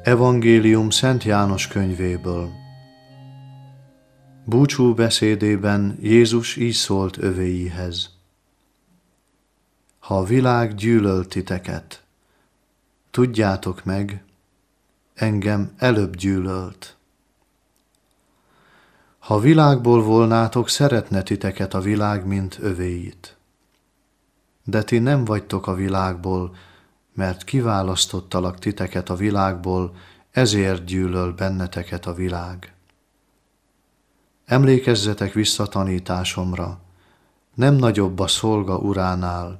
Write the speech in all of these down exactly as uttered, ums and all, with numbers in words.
Evangélium Szent János könyvéből. Búcsú beszédében Jézus így szólt övéihez. Ha a világ gyűlöl titeket, tudjátok meg, engem előbb gyűlölt. Ha világból volnátok, szeretne titeket a világ, mint övéit. De ti nem vagytok a világból, mert kiválasztottalak titeket a világból, ezért gyűlöl benneteket a világ. Emlékezzetek vissza tanításomra, nem nagyobb a szolga uránál.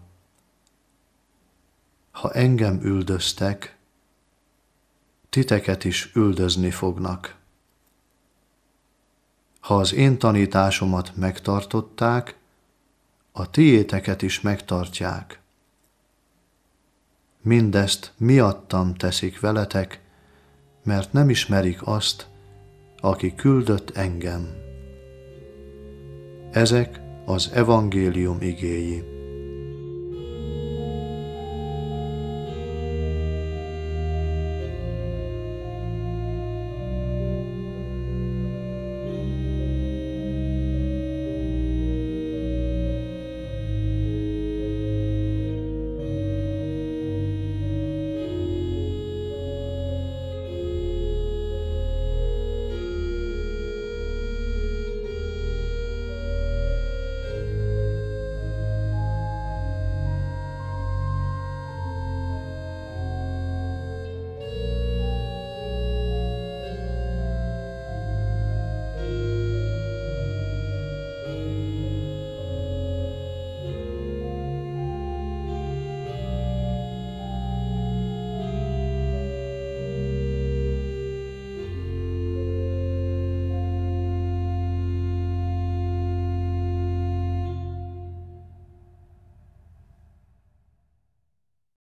Ha engem üldöztek, titeket is üldözni fognak. Ha az én tanításomat megtartották, a tiéteket is megtartják. Mindezt miattam teszik veletek, mert nem ismerik azt, aki küldött engem. Ezek az evangélium igéi.